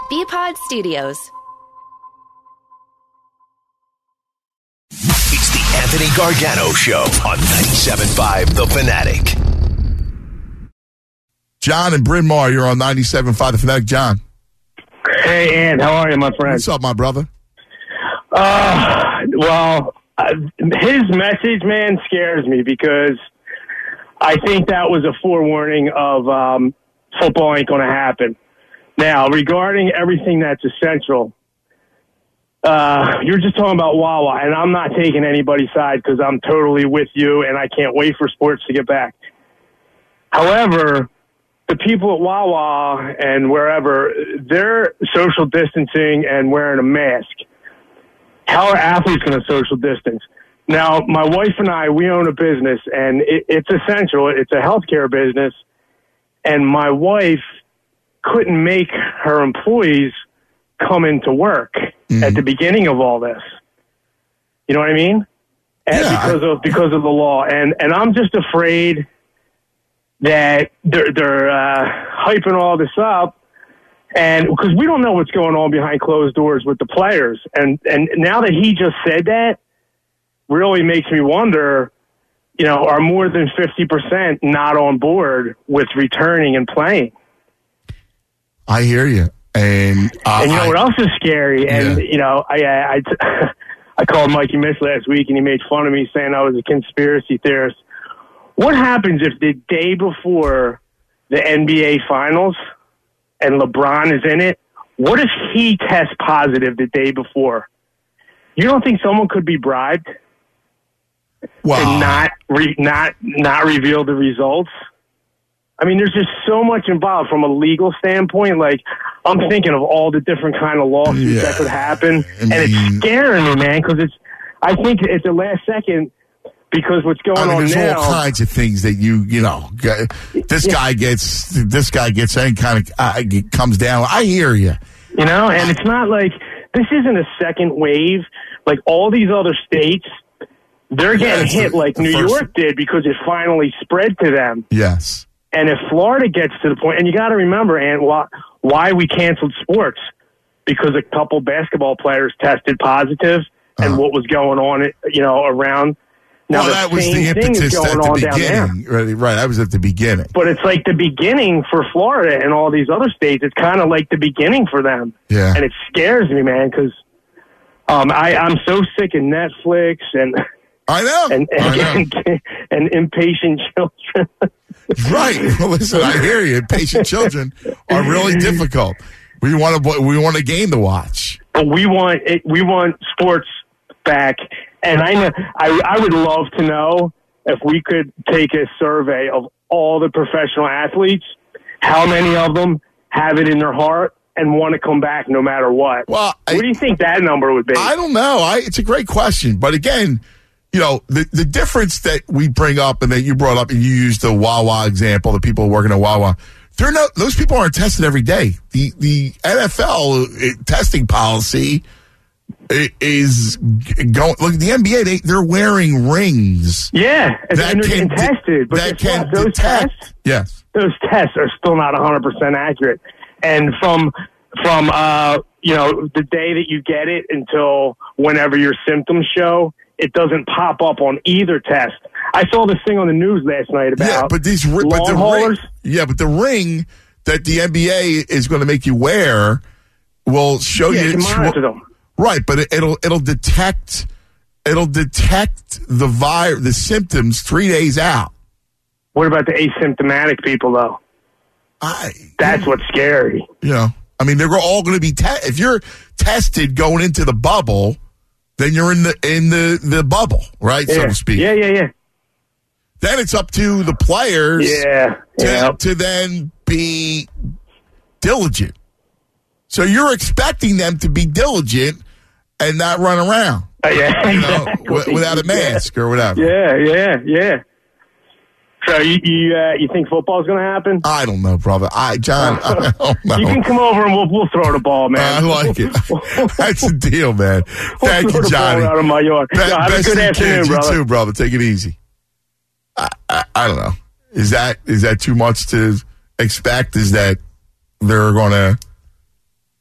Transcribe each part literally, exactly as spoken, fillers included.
B-Pod Studios. It's the Anthony Gargano Show on ninety-seven point five The Fanatic. John and Bryn Mawr, you're on ninety-seven point five The Fanatic. John. Hey, Ann, how are you, my friend? What's up, my brother? Uh, well, uh, his message, man, scares me because I think that was a forewarning of um, football ain't going to happen. Now, regarding everything that's essential, uh, you're just talking about Wawa, and I'm not taking anybody's side because I'm totally with you, and I can't wait for sports to get back. However, the people at Wawa and wherever, they're social distancing and wearing a mask. How are athletes going to social distance? Now, my wife and I, we own a business, and it, it's essential. It's a healthcare business, and my wife couldn't make her employees come into work mm-hmm. at the beginning of all this. You know what I mean? And yeah, because I... of because of the law, and and I'm just afraid that they're they're uh, hyping all this up, and because we don't know what's going on behind closed doors with the players, and and now that he just said that, really makes me wonder, you know, are more than fifty percent not on board with returning and playing? I hear you, and uh, and you know I, what else is scary? And yeah. you know, I I I, I called Mikey Mish last week, and he made fun of me saying I was a conspiracy theorist. What happens if the day before the N B A Finals and LeBron is in it? What if he tests positive the day before? You don't think someone could be bribed well, to not re, not not reveal the results? I mean, there's just so much involved from a legal standpoint. Like, I'm thinking of all the different kind of lawsuits yeah. that could happen, I mean, and it's scaring me, man. Because it's, I think at the last second. Because what's going I mean, on there's now, all kinds of things that you, you know, this yeah. guy gets, this guy gets any kind of, uh, comes down. I hear you. You know, and it's not like, this isn't a second wave. Like all these other states, they're getting yeah, hit the, like the New first... York did because it finally spread to them. Yes. And if Florida gets to the point, and you got to remember, and why, why we canceled sports, because a couple basketball players tested positive, and uh-huh. what was going on, you know, around. Now, well, that was the impetus at the beginning. Right, right, that was at the beginning. But it's like the beginning for Florida and all these other states. It's kind of like the beginning for them. Yeah. And it scares me, man, because um, I'm so sick of Netflix and I know, and and, I know. and, and impatient children. Right. Well, listen, I hear you. Impatient children are really difficult. We want to we want a game to watch. But we want it, we want sports back. And I, know, I I would love to know if we could take a survey of all the professional athletes, how many of them have it in their heart and want to come back no matter what. Well, I, what do you think that number would be? I don't know. I, it's a great question. But again, you know, the, the difference that we bring up and that you brought up and you used the Wawa example, the people working at Wawa, they're not, those people aren't tested every day. The, the N F L testing policy is going. Look at the N B A; they they're wearing rings. Yeah, and that they're can getting tested. But that can what? those detect. tests, yes, those tests are still not one hundred percent accurate. And from from uh, you know the day that you get it until whenever your symptoms show, it doesn't pop up on either test. I saw this thing on the news last night about yeah, but these long but the haulers. Ring, yeah, but the ring that the N B A is going to make you wear will show yeah, you. You can monitor them. Right, but it, it'll it'll detect it'll detect the virus, the symptoms three days out. What about the asymptomatic people, though? I That's what's scary. You know, I mean, they're all going to be te- if you're tested going into the bubble, then you're in the in the, the bubble, right, yeah. so to speak. Yeah, yeah, yeah. Then it's up to the players, yeah, to, yeah. to then be diligent. So you're expecting them to be diligent and not run around, uh, yeah, you know, exactly. w- without a mask yeah. or whatever. Yeah, yeah, yeah. So you you, uh, you think football's going to happen? I don't know, brother. I John, I don't know. You can come over and we'll we'll throw the ball, man. I like it. That's the deal, man. We'll Thank throw you, the Johnny. ball out of my yard. Be- Yo, have best a good of afternoon, kids. brother. You too, brother. Take it easy. I, I, I don't know. Is that is that too much to expect? Is that they're going to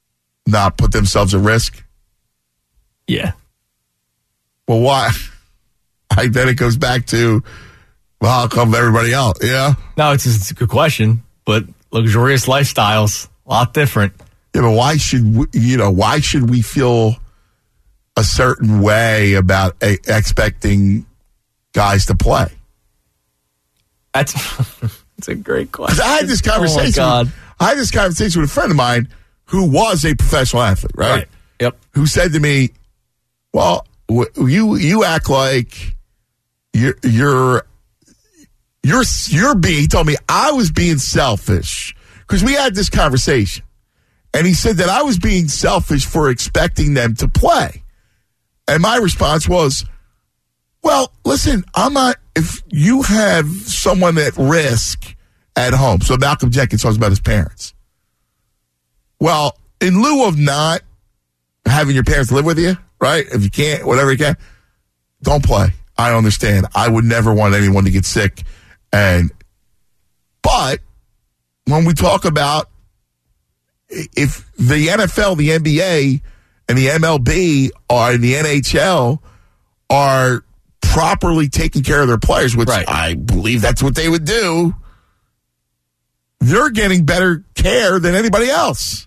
not put themselves at risk? Yeah. Well, why? I, then it goes back to, well, how come everybody else? Yeah. No, it's, it's a good question, but luxurious lifestyles, a lot different. Yeah, but why should we, you know, why should we feel a certain way about a, expecting guys to play? That's, that's a great question. I had this conversation. Oh, my God. I had this conversation with a friend of mine who was a professional athlete, right? Right. Yep. Who said to me, well, you you act like you're you're you're you're being. He told me I was being selfish because we had this conversation, and he said that I was being selfish for expecting them to play, and my response was, well, listen, I'm not. If you have someone at risk at home, so Malcolm Jenkins talks about his parents. Well, in lieu of not having your parents live with you, right? If you can't, whatever you can, don't play. I understand. I would never want anyone to get sick. And, but when we talk about if the N F L, the N B A, and the M L B or the N H L are properly taking care of their players, which right. I believe that's what they would do, they're getting better care than anybody else.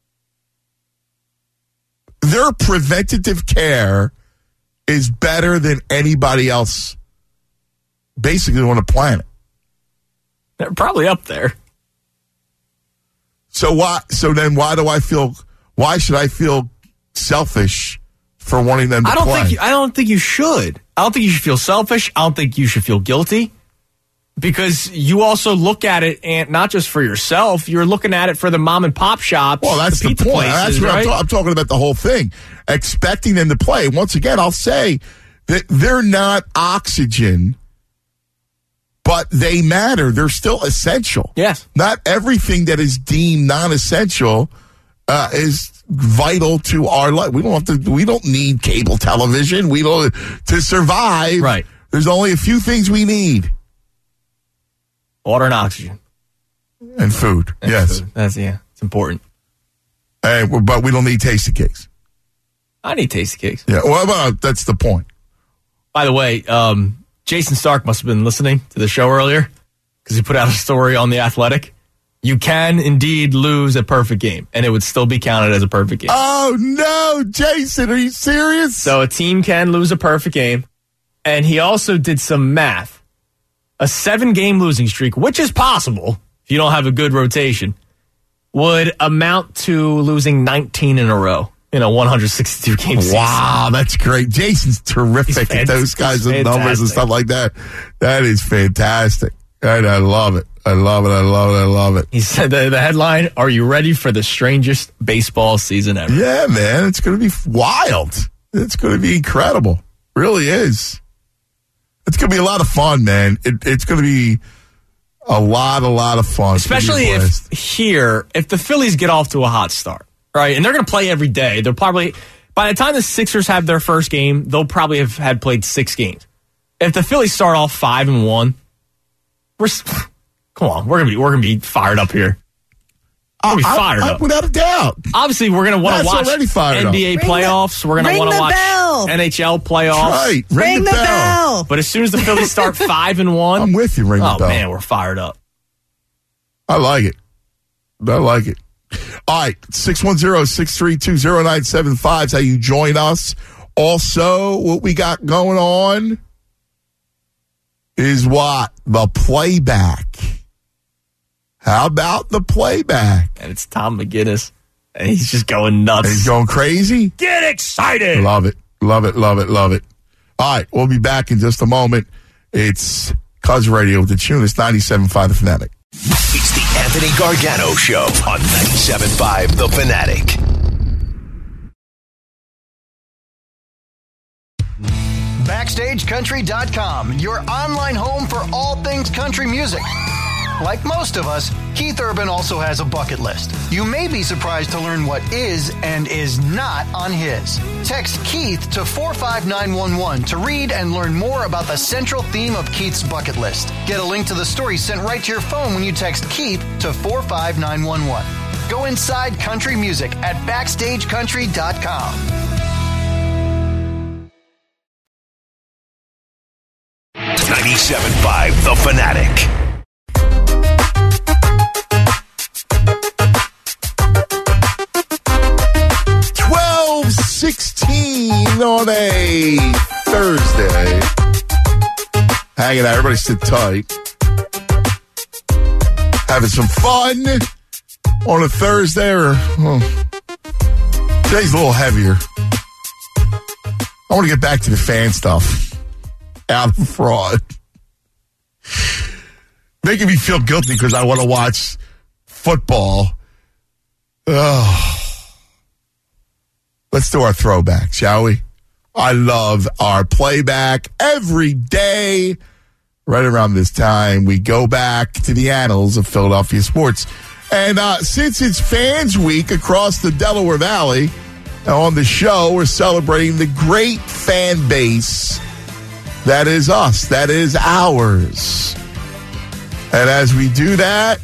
Their preventative care is better than anybody else basically on the planet. They're probably up there. So why so then why do I feel why should I feel selfish for wanting them to I don't play? think you, I don't think you should. I don't think you should feel selfish. I don't think you should feel guilty. Because you also look at it, and not just for yourself, you're looking at it for the mom and pop shops. Well, that's the, the point. Places, that's what right? I'm, ta- I'm talking about the whole thing. Expecting them to play. Once again, I'll say that they're not oxygen, but they matter. They're still essential. Yes. Not everything that is deemed non-essential uh, is vital to our life. We don't have to. We don't need cable television. We don't to survive. Right. There's only a few things we need. Water and oxygen. And food. And yes. Food. That's, yeah, it's important. Hey, but we don't need tasty cakes. I need tasty cakes. Yeah, well, well that's the point. By the way, um, Jason Stark must have been listening to the show earlier because he put out a story on The Athletic. You can indeed lose a perfect game, and it would still be counted as a perfect game. Oh, no, Jason, are you serious? So a team can lose a perfect game, and he also did some math. A seven-game losing streak, which is possible if you don't have a good rotation, would amount to losing nineteen in a row in a one hundred sixty-two game season. Wow, that's great. Jason's terrific at those kinds of numbers and stuff like that. That is fantastic. And I love it. I love it. I love it. I love it. He said the, the headline, are you ready for the strangest baseball season ever? Yeah, man. It's going to be wild. It's going to be incredible. Really is. It's going to be a lot of fun, man. It, it's going to be a lot, a lot of fun. Especially if here, if the Phillies get off to a hot start, right? And they're going to play every day. They're probably, by the time the Sixers have their first game, they'll probably have had played six games. If the Phillies start off five and one, we're, come on, we're going to be, we're going to be fired up here. We're going to be fired I, I, up. Without a doubt. Obviously, we're going to want to watch N B A up. playoffs. We're going to want to watch bell. N H L playoffs. Right. Ring, Ring the, the bell. bell. But as soon as the Phillies start five and one, I'm with you, ring oh, the bell. man, we're fired up. I like it. I like it. All right, six one zero, six three two, zero nine seven five is how you join us. Also, what we got going on is what? The playback. How about the playback? And it's Tom McGinnis, and he's just going nuts. He's going crazy? Get excited! Love it. Love it. Love it. Love it. All right, we'll be back in just a moment. It's Cuz Radio with the tune. It's ninety-seven point five The Fanatic. It's the Anthony Gargano Show on ninety-seven point five The Fanatic. Backstage Country dot com, your online home for all things country music. Like most of us, Keith Urban also has a bucket list. You may be surprised to learn what is and is not on his. Text Keith to four five nine one one to read and learn more about the central theme of Keith's bucket list. Get a link to the story sent right to your phone when you text Keith to four five nine one one. Go inside country music at backstage country dot com. ninety-seven point five The Fanatic. twelve sixteen on a Thursday. Hanging out. Everybody sit tight. Having some fun on a Thursday. Or oh, today's a little heavier. I want to get back to the fan stuff. Out of fraud. Making me feel guilty because I want to watch football. Oh. Let's do our throwback, shall we? I love our playback every day. Right around this time, we go back to the annals of Philadelphia sports. And uh, since it's Fans Week across the Delaware Valley, on the show, we're celebrating the great fan base that is us, that is ours. And as we do that,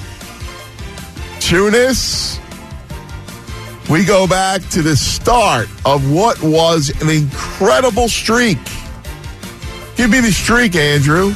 Tunis, we go back to the start of what was an incredible streak. Give me the streak, Andrew.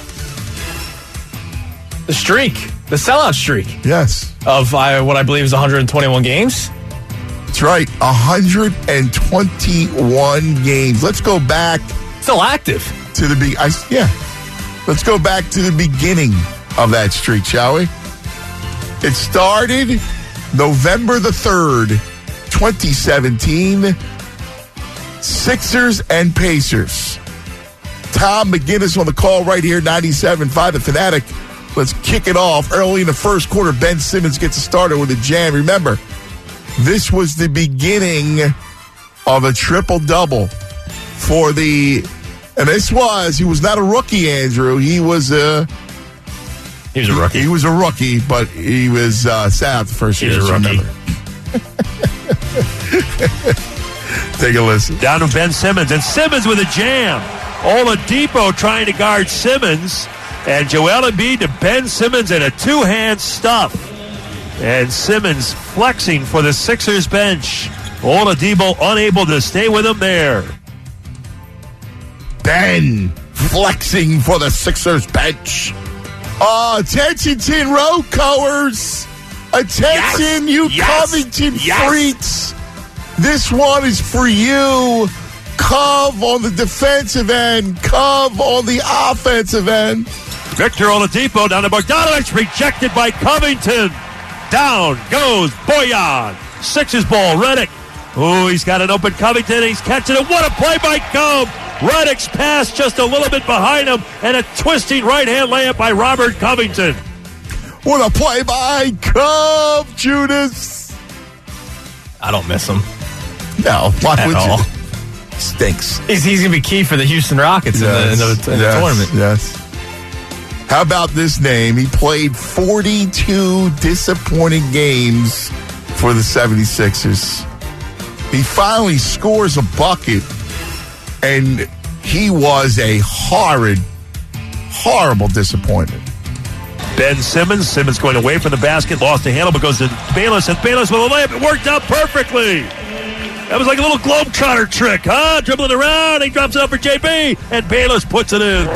The streak, the sellout streak. Yes. Of uh, what I believe is one hundred twenty-one games. That's right, one hundred twenty-one games. Let's go back. Still active. To the be- I, yeah. Let's go back to the beginning of that streak, shall we? It started November the third, twenty seventeen. Sixers and Pacers. Tom McGinnis on the call right here, ninety-seven point five The Fanatic. Let's kick it off. Early in the first quarter, Ben Simmons gets started with a jam. Remember, this was the beginning of a triple-double for the... And this was, he was not a rookie, Andrew. He was a... He was a rookie. He, he was a rookie, but he was uh, sat out the first year. He was a rookie. Take a listen. Down to Ben Simmons, and Simmons with a jam. Oladipo trying to guard Simmons, and Joel Embiid to Ben Simmons in a two-hand stuff. And Simmons flexing for the Sixers bench. Oladipo unable to stay with him there. Ben flexing for the Sixers bench. Oh, attention, Tin Row Coers. Attention, yes. you yes. Covington yes. freaks. This one is for you. Cove on the defensive end. Cove on the offensive end. Victor Oladipo down to Bogdanovich. Rejected by Covington. Down goes Boyan. Sixers ball. Redick. Oh, he's got an open Covington. He's catching it. What a play by Cove. Redick's pass just a little bit behind him, and a twisting right-hand layup by Robert Covington. What a play by Cove, Judas. I don't miss him. No, why At would all. you? Stinks. He's, he's going to be key for the Houston Rockets Yes, in the, in the, in yes, the tournament. Yes. How about this name? He played forty-two disappointing games for the seventy-sixers. He finally scores a bucket, and he was a horrid, horrible disappointment. Ben Simmons. Simmons going away from the basket. Lost the handle, but goes to Bayless. And Bayless with a layup. It worked out perfectly. That was like a little Globetrotter trick, huh? Dribbling around. He drops it up for J B. And Bayless puts it in.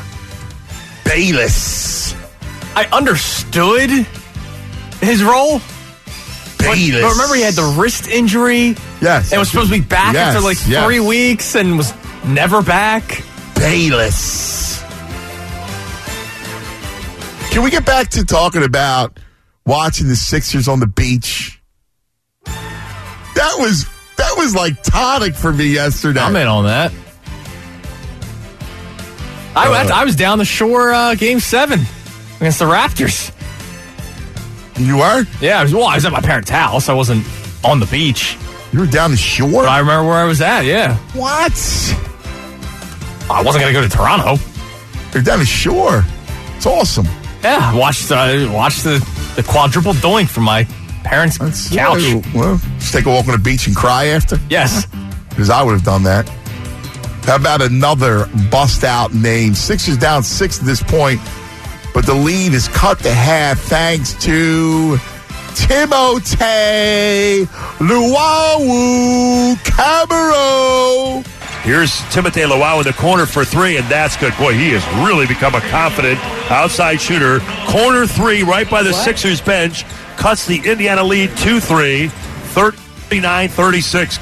Bayless. I understood his role. Bayless. But, but remember, he had the wrist injury. Yes. And was supposed to be back yes, after like yes. three weeks and was never back. Bayless. Can we get back to talking about watching the Sixers on the beach? That was that was like tonic for me yesterday. I'm in on that. I, Uh, I was down the shore uh, game seven against the Raptors. You were? Yeah, I was, well, I was at my parents' house. I wasn't on the beach. You were down the shore? But I remember where I was at, yeah. What? I wasn't going to go to Toronto. You're down the shore. It's awesome. Yeah, watched uh, watched the, the quadruple doink from my parents' That's couch. yeah, well, just take a walk on the beach and cry after? Yes. Because I would have done that. How about another bust-out name? Sixers down six at this point, but the lead is cut to half thanks to Timothée Luwawu Cabarro. Here's Timothée Luwawu in the corner for three, and that's good. Boy, he has really become a confident outside shooter. Corner three right by the what? Sixers bench. Cuts the Indiana lead two three, thirty-nine thirty-six.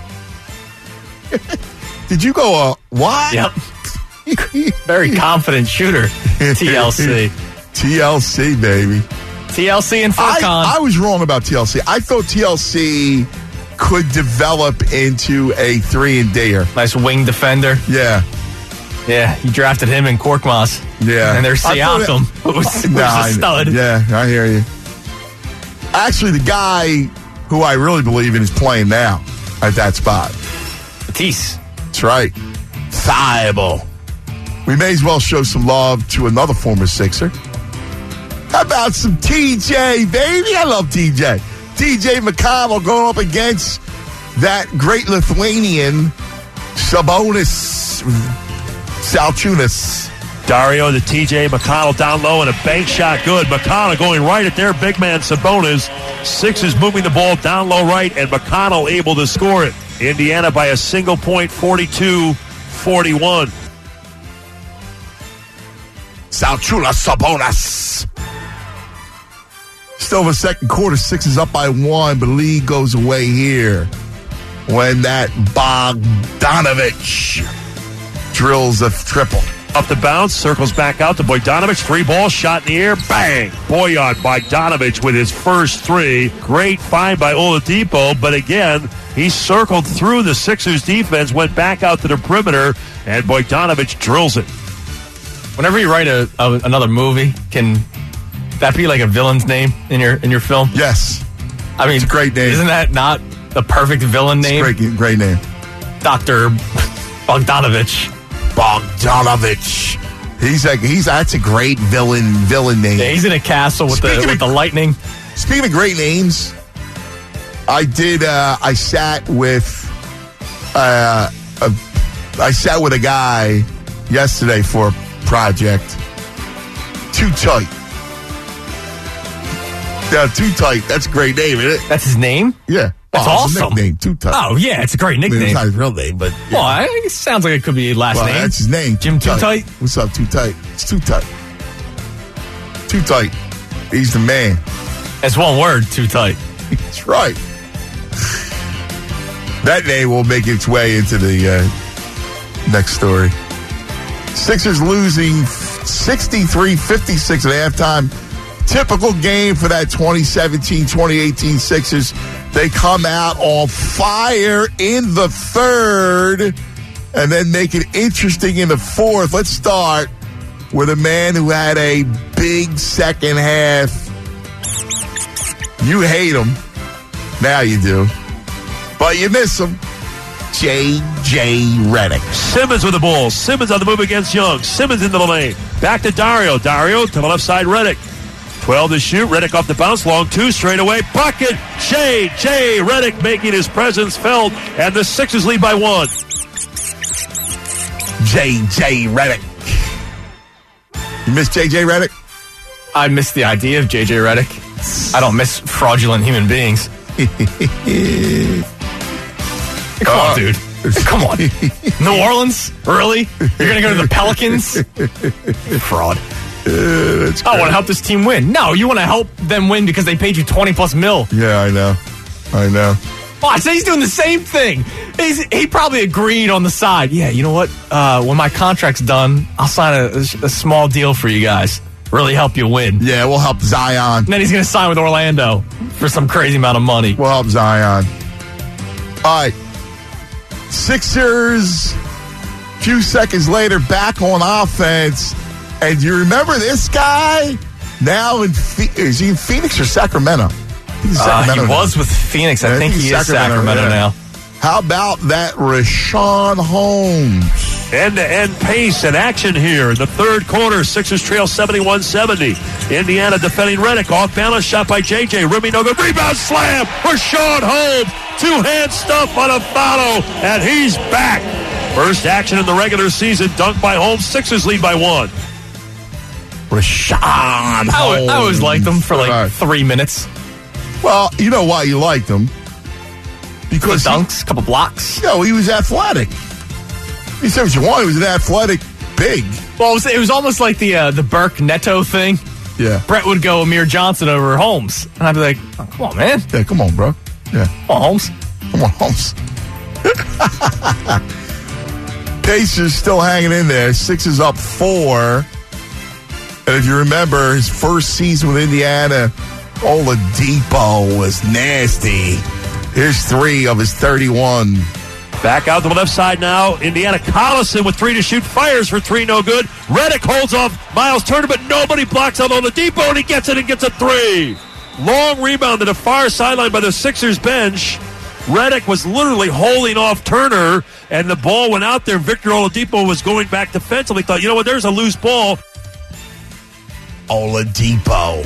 Did you go, uh, what? Yep. Very confident shooter. T L C. T L C, baby. T L C and Furkan. I, I was wrong about T L C. I thought T L C could develop into a three and D'er. Nice wing defender. Yeah. Yeah, you drafted him in Korkmaz. Yeah. And there's Siakam, who's, who's nah, a stud. Yeah, I hear you. Actually, the guy who I really believe in is playing now at that spot. Matisse. That's right. Thibault. We may as well show some love to another former Sixer. How about some T J, baby? I love T J. T J McConnell going up against that great Lithuanian Sabonis Salchunas. Dario, the T J McConnell down low and a bank shot good. McConnell going right at their big man Sabonis. Sixers moving the ball down low right, and McConnell able to score it. Indiana by a single point, forty-two forty-one. Salchunas Sabonis. Still in the second quarter, Sixers up by one, but the lead goes away here when that Bogdanovich drills a triple. Up the bounce, circles back out to Bogdanovich. Three ball shot in the air. Bang! Bojan Bogdanovich with his first three. Great find by Oladipo, but again, he circled through the Sixers defense, went back out to the perimeter, and Bogdanovich drills it. Whenever you write a, a another movie, can that be like a villain's name in your in your film? Yes. I mean, it's a great name. Isn't that not the perfect villain name? It's great, great name. Doctor Bogdanovich. Bogdanovich. He's like he's that's a great villain villain name. Yeah, he's in a castle with speaking the with of, the lightning. Speaking of great names, I did. Uh, I sat with. Uh, a, I sat with a guy yesterday for a project. Too tight. Yeah, Too Tight. That's a great name, isn't it? That's his name? Yeah. That's oh, awesome. Nickname, Too Tight. Oh, yeah, it's a great nickname. I mean, it's not his real name, but... Yeah. Well, I, it sounds like it could be his last well, name. That's his name. Jim Too Tight. Tight. What's up, Too Tight? It's Too Tight. Too Tight. He's the man. That's one word, Too Tight. That's right. That name will make its way into the uh, next story. Sixers losing sixty-three fifty-six at halftime. Typical game for that twenty seventeen twenty eighteen Sixers. They come out on fire in the third and then make it interesting in the fourth. Let's start with a man who had a big second half. You hate him. Now you do. But you miss him. J J Redick. Simmons with the ball. Simmons on the move against Young. Simmons into the lane. Back to Dario. Dario to the left side, Redick. twelve to shoot. Redick off the bounce. Long two straight away. Bucket. J J Redick making his presence felt. And the Sixers lead by one. J J Redick. You miss J J Redick? I miss the idea of J J Redick. I don't miss fraudulent human beings. Come uh, on, dude. Come on. New Orleans? Really? You're going to go to the Pelicans? Fraud. Uh, I want to help this team win. No, you want to help them win because they paid you twenty plus mil. Yeah, I know. I know. Oh, I say he's doing the same thing. He's, he probably agreed on the side. Yeah, you know what? Uh, when my contract's done, I'll sign a, a small deal for you guys. Really help you win. Yeah, we'll help Zion. And then he's going to sign with Orlando for some crazy amount of money. We'll help Zion. All right. Sixers, a few seconds later, back on offense. And you remember this guy? Now, in is he in Phoenix or Sacramento? He's Sacramento uh, he now. was with Phoenix. I, I think, think he is Sacramento, Sacramento yeah. now. How about that Richaun Holmes? End-to-end pace and action here in the third quarter. Sixers trail seventy-one seventy. Indiana defending Redick. Off-balance shot by J J. Remy no good. Rebound slam. Richaun Holmes. Two-hand stuff on a follow. And he's back. First action in the regular season. Dunk by Holmes. Sixers lead by one. Richaun Holmes. I always liked him for like right. three minutes. Well, you know why you liked him. Because couple dunks, a couple blocks. You know, he was athletic. He said what you want. He was an athletic big. Well, it was, it was almost like the uh, the Burke Neto thing. Yeah. Brett would go Amir Johnson over Holmes. And I'd be like, oh, come on, man. Yeah, come on, bro. Yeah. Come on, Holmes. Come on, Holmes. Pacers still hanging in there. Sixers up four. And if you remember, his first season with Indiana, Oladipo was nasty. Here's three of his thirty-one. Back out to the left side now. Indiana Collison with three to shoot. Fires for three, no good. Redick holds off Miles Turner, but nobody blocks out Oladipo, and he gets it and gets a three. Long rebound to the far sideline by the Sixers bench. Redick was literally holding off Turner, and the ball went out there. Victor Oladipo was going back defensively. Thought, you know what, there's a loose ball. Oladipo.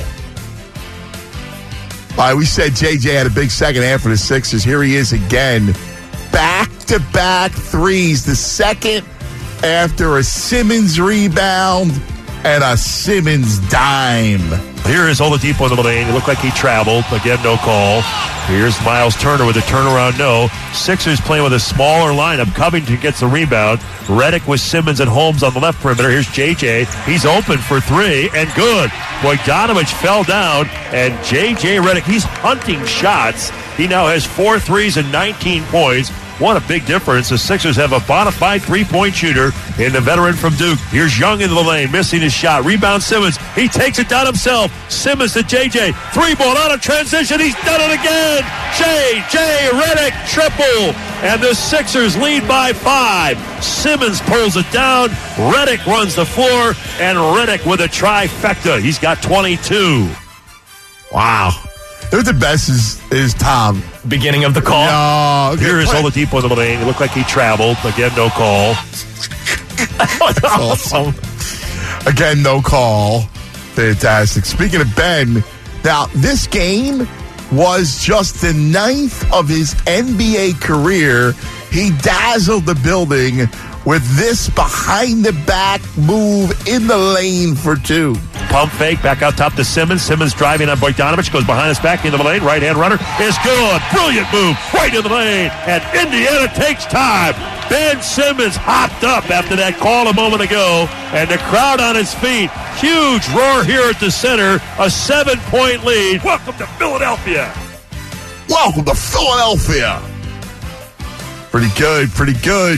All right, we said J J had a big second half for the Sixers. Here he is again. Back-to-back threes. The second after a Simmons rebound and a Simmons dime. Here is Oladipo in the lane. It looked like he traveled. Again, no call. Here's Miles Turner with a turnaround no. Sixers playing with a smaller lineup. Covington gets the rebound. Redick with Simmons and Holmes on the left perimeter. Here's J J. He's open for three and good. Bogdanovich fell down, and J J Redick, he's hunting shots. He now has four threes and nineteen points. What a big difference. The Sixers have a bona fide three-point shooter in the veteran from Duke. Here's Young into the lane, missing his shot. Rebound Simmons. He takes it down himself. Simmons to J J. Three ball out of transition. He's done it again. J J Redick triple. And the Sixers lead by five. Simmons pulls it down. Redick runs the floor. And Redick with a trifecta. He's got twenty-two. Wow. Who's the best is, is Tom. Beginning of the call. No, okay, Here is play. Oladipo in the lane. It looked like he traveled. Again, no call. That's awesome. Again, no call. Fantastic. Speaking of Ben, now this game was just the ninth of his N B A career. He dazzled the building with this behind-the-back move in the lane for two. Pump fake, back out top to Simmons. Simmons driving on Bogdanovich, goes behind his back into the lane. Right-hand runner is good. Brilliant move, right in the lane. And Indiana takes time. Ben Simmons hopped up after that call a moment ago, and the crowd on its feet. Huge roar here at the center. A seven-point lead. Welcome to Philadelphia. Welcome to Philadelphia. Pretty good, pretty good.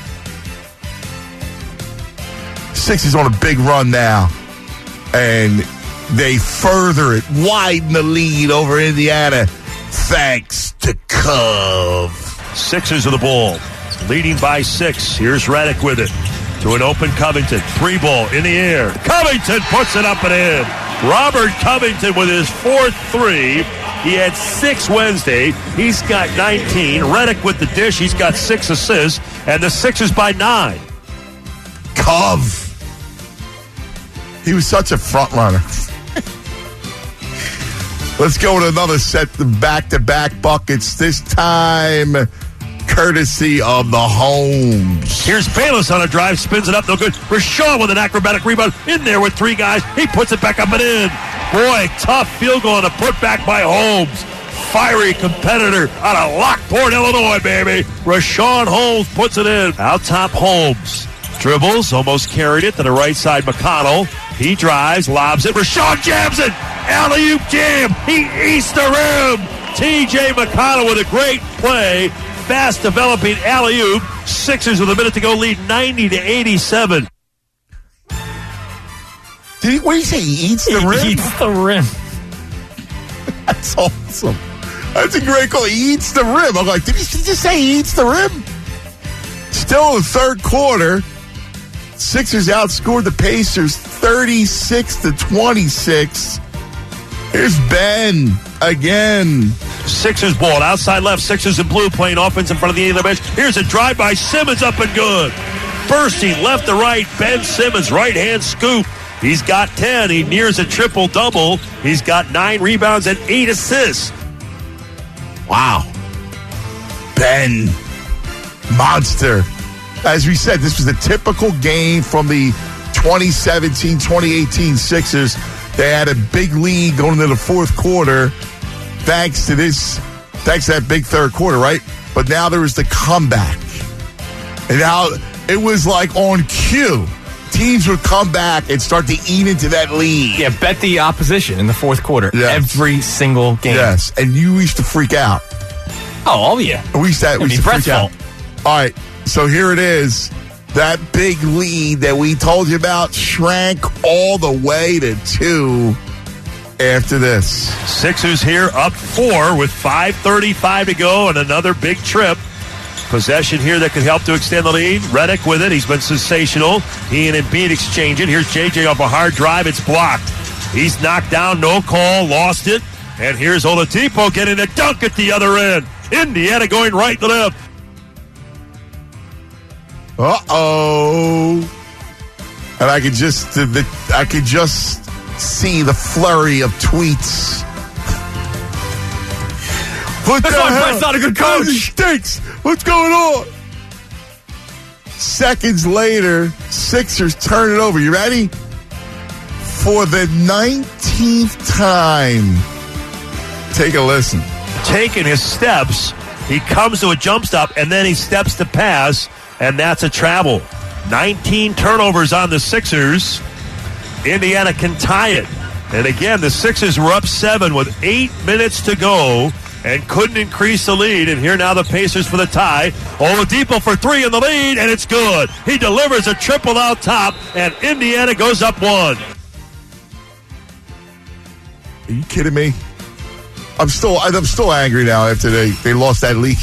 Sixers on a big run now, and they further it, widen the lead over Indiana, thanks to Cove. Sixers of the ball, leading by six. Here's Redick with it to an open Covington. Three ball in the air. Covington puts it up and in. Robert Covington with his fourth three. He had six Wednesday. He's got nineteen. Redick with the dish. He's got six assists, and the Sixers by nine. Cove. He was such a front runner. Let's go with another set of back-to-back buckets. This time, courtesy of the Holmes. Here's Bayless on a drive, spins it up, no good. Rashawn with an acrobatic rebound, in there with three guys. He puts it back up and in. Boy, tough field goal and a put back by Holmes. Fiery competitor out of Lockport, Illinois, baby. Rashawn Holmes puts it in. Out top, Holmes. Dribbles, almost carried it to the right side, McConnell. He drives, lobs it. Rashawn jams it. Alley-oop jam. He eats the rim. T J McConnell with a great play. Fast developing alley-oop. Sixers with a minute to go, lead ninety to eighty-seven. Did he, what did he say? He eats the rim? He eats the rim. That's awesome. That's a great call. He eats the rim. I'm like, did he just say he eats the rim? Still in the third quarter, Sixers outscored the Pacers thirty-six to twenty-six. Here's Ben again. Sixers ball outside left. Sixers in blue playing offense in front of the end of the bench. Here's a drive by Simmons up and good. Bursting left to right. Ben Simmons right hand scoop. He's got ten. He nears a triple double. He's got nine rebounds and eight assists. Wow. Ben. Monster. As we said, this was a typical game from the twenty seventeen twenty eighteen Sixers. They had a big lead going into the fourth quarter. thanks to this, thanks to that big third quarter, right? But now there was the comeback. And now it was like on cue. Teams would come back and start to eat into that lead. Yeah, bet the opposition in the fourth quarter. Yes. Every single game. Yes, and you used to freak out. Oh, oh yeah. We used to, we used to freak out. All right, so here it is. That big lead that we told you about shrank all the way to two after this. Sixers here up four with five thirty-five to go and another big trip. Possession here that could help to extend the lead. Redick with it. He's been sensational. He and Embiid exchange it. Here's J J off a hard drive. It's blocked. He's knocked down. No call. Lost it. And here's Oladipo getting a dunk at the other end. Indiana going right to left. Uh-oh. And I could just the, the, I could just see the flurry of tweets. What That's the why hell? Brett's not a good coach. He stinks. What's going on? Seconds later, Sixers turn it over. You ready? For the nineteenth time. Take a listen. Taking his steps, he comes to a jump stop, and then he steps to pass, and that's a travel. nineteen turnovers on the Sixers. Indiana can tie it. And again, the Sixers were up seven with eight minutes to go and couldn't increase the lead. And here now the Pacers for the tie. Oladipo for three in the lead, and it's good. He delivers a triple out top, and Indiana goes up one. Are you kidding me? I'm still I'm still angry now after they, they lost that lead.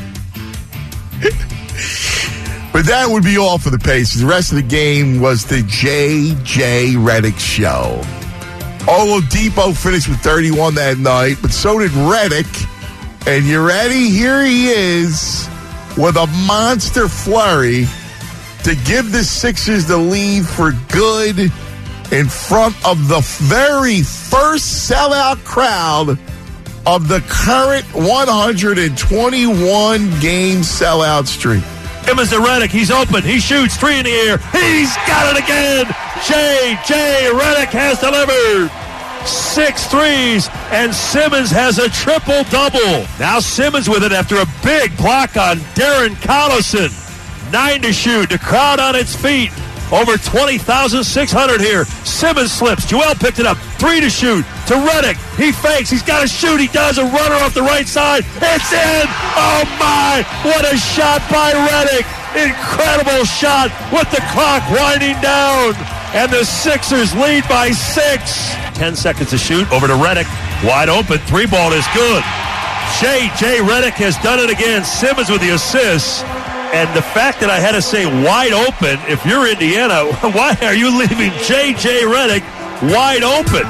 But that would be all for the Pacers. The rest of the game was the J J Redick show. Oladipo finished with thirty-one that night, but so did Redick. And you ready? Here he is with a monster flurry to give the Sixers the lead for good in front of the very first sellout crowd of the current one hundred twenty-one game sellout streak. Simmons to Redick. He's open. He shoots. Three in the air. He's got it again. J J Redick has delivered. Six threes, and Simmons has a triple-double. Now Simmons with it after a big block on Darren Collison. Nine to shoot. The crowd on its feet. Over twenty thousand six hundred here. Simmons slips. Joel picked it up. Three to shoot. To Redick. He fakes. He's got to shoot. He does. A runner off the right side. It's in. Oh, my. What a shot by Redick. Incredible shot with the clock winding down. And the Sixers lead by six. Ten seconds to shoot. Over to Redick. Wide open. Three ball is good. J J Redick has done it again. Simmons with the assist. And the fact that I had to say wide open, if you're Indiana, why are you leaving J J Redick wide open?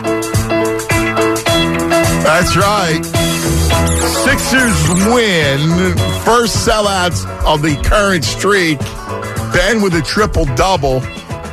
That's right. Sixers win. First sellouts of the current streak. Ben with a triple-double.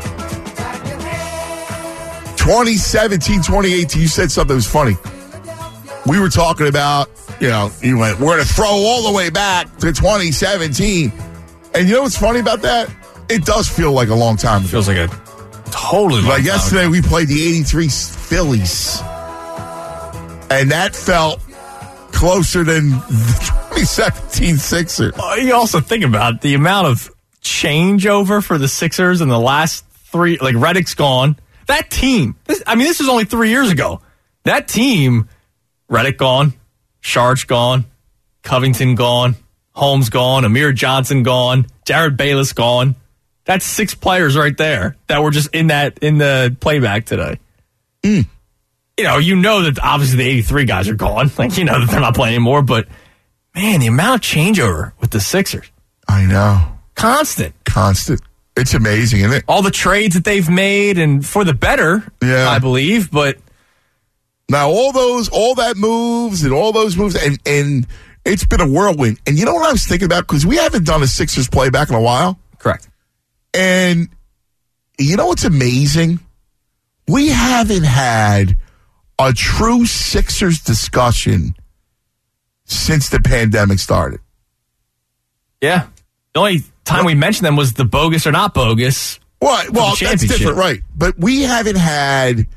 twenty seventeen twenty eighteen, you said something that was funny. We were talking about, you know, you went, we're going to throw all the way back to twenty seventeen. And you know what's funny about that? It does feel like a long time ago. Feels like a totally long Like time yesterday, ago. we played the eighty-three Phillies. And that felt closer than the twenty seventeen Sixers. You also think about the amount of changeover for the Sixers in the last three. Like, Redick's gone. That team, this, I mean, this was only three years ago. That team, Redick gone, Sharge gone, Covington gone, Holmes gone, Amir Johnson gone, Jared Bayless gone. That's six players right there that were just in that in the playback today. Mm. You know, you know that obviously the eighty-three guys are gone. Like, you know that they're not playing anymore. But, man, the amount of changeover with the Sixers. I know. Constant. Constant. It's amazing, isn't it? All the trades that they've made, and for the better, Yeah. I believe. But Now, all those, all that moves and all those moves, and, and it's been a whirlwind. And you know what I was thinking about? Because we haven't done a Sixers playback in a while. correct. And you know what's amazing? We haven't had a true Sixers discussion since the pandemic started. Yeah. The only time we mentioned them was the bogus or not bogus. Well, well, the that's championship. different, right? But we haven't had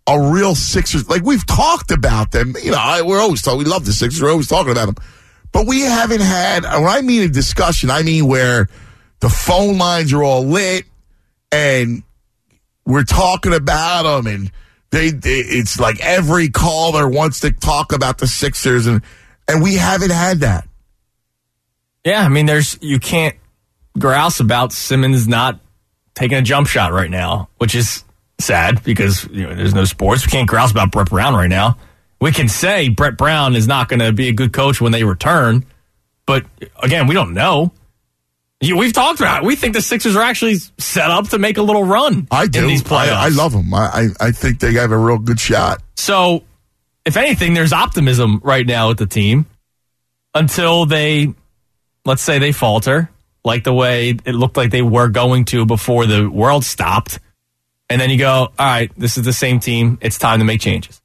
a real Sixers. Like, we've talked about them. You know, I, we're always talking. We love the Sixers. We're always talking about them. But we haven't had, when I mean a discussion, I mean where the phone lines are all lit and we're talking about them, and they, they it's like every caller wants to talk about the Sixers, and and we haven't had that. Yeah, I mean, there's you can't grouse about Simmons not taking a jump shot right now, which is sad because you know there's no sports. We can't grouse about Brett Brown right now. We can say Brett Brown is not going to be a good coach when they return, but again, we don't know. We've talked about it. We think the Sixers are actually set up to make a little run I do. in these playoffs. I, I love them. I, I think they have a real good shot. So, if anything, there's optimism right now with the team until they, let's say they falter, like the way it looked like they were going to before the world stopped. And then you go, all right, this is the same team. It's time to make changes.